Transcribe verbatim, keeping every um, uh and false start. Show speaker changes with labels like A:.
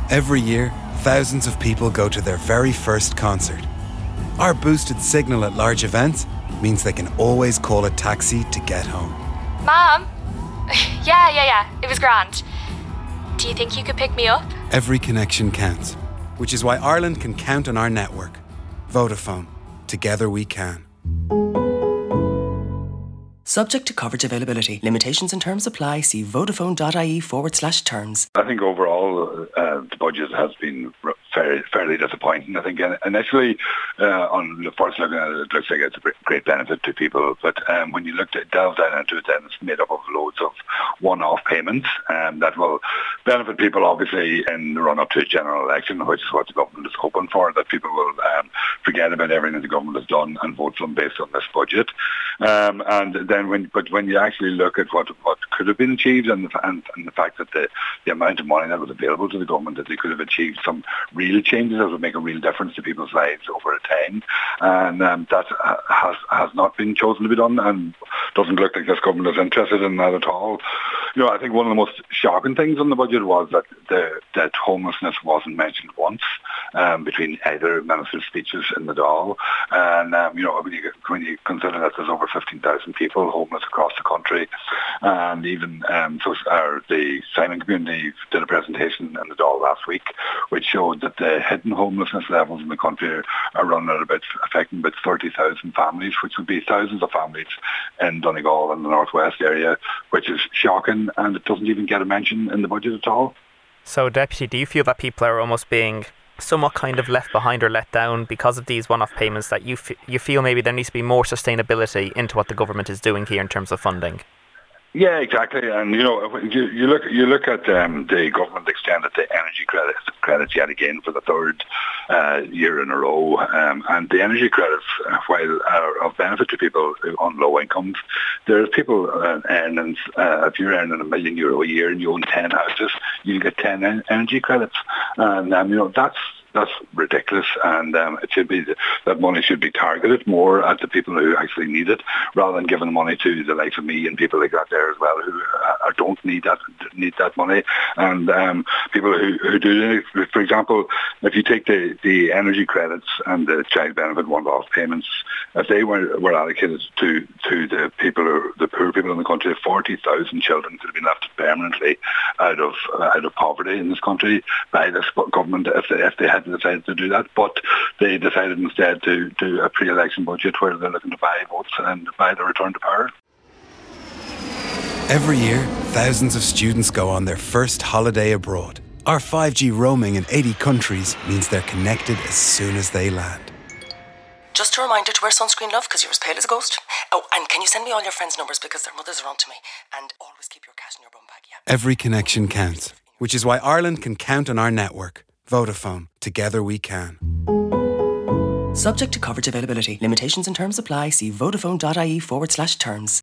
A: Every year, thousands of people go to their very first concert. Our boosted signal at large events means they can always call a taxi to get home.
B: Mom? Yeah, yeah, yeah. It was grand. Do you think you could pick me up?
A: Every connection counts, which is why Ireland can count on our network. Vodafone. Together we can.
C: Subject to coverage availability. Limitations and terms apply. See vodafone.ie forward slash terms.
D: I think overall uh, the budget has been fairly, fairly disappointing. I think initially uh, on the first look at it, it looks like it's a great benefit to people. But um, when you look at delve down into it, then it's made up of loads of one-off payments um, that will benefit people obviously in the run-up to a general election, which is what the government is hoping for, that people will um, forget about everything the government has done and vote for them based on this budget. Um, and then when, but when you actually look at what what could have been achieved and the, and, and the fact that the, the amount of money that was available to the government, that they could have achieved some real changes that would make a real difference to people's lives over a time, and um, that uh, has has not been chosen to be done, and doesn't look like this government is interested in that at all. You know, I think one of the most shocking things on the budget was that the that homelessness wasn't mentioned once um, between either minister's speeches in the Dáil, and um, you know, when you when you consider that there's over fifteen thousand people homeless across the country, and even um, so, uh, the Simon community did a presentation in the Dáil last week, which showed that the hidden homelessness levels in the country are running at about affecting about thirty thousand families, which would be thousands of families in Donegal and the northwest area, which is shocking, and it doesn't even get a mention in the budget at all.
E: So, Deputy, do you feel that people are almost being somewhat kind of left behind or let down because of these one-off payments, that you f- you feel maybe there needs to be more sustainability into what the government is doing here in terms of funding?
D: Yeah, exactly. And you know, you, you look you look at um, the government extended the energy credits credits yet again for the third uh, year in a row, um, and the energy credits, uh, while are of benefit to people on low incomes, there's people uh, earning uh, if you're earning a million euro a year and you own ten houses, you get ten en- energy credits, and um, you know that's. That's ridiculous, and um, it should be that money should be targeted more at the people who actually need it, rather than giving money to the likes of me and people like that there as well, who uh, don't need that need that money, and um, people who, who do. For example, if you take the, the energy credits and the child benefit one-off payments, if they were, were allocated to, to the people, who, the poor people in the country, forty thousand children could have been left permanently out of uh, out of poverty in this country by this government if they, if they had decided to do that, but they decided instead to do a pre-election budget where they're looking to buy votes and buy the return to power.
A: Every year, thousands of students go on their first holiday abroad. Our five G roaming in eighty countries means they're connected as soon as they land.
C: Just a reminder to wear sunscreen, love, because you're as pale as a ghost. Oh, and can you send me all your friends' numbers because their mothers are on to me? And always keep your cash in your bum bag, yeah?
A: Every connection counts, which is why Ireland can count on our network. Vodafone. Together we can.
C: Subject to coverage availability. Limitations and terms apply. See vodafone.ie forward slash terms.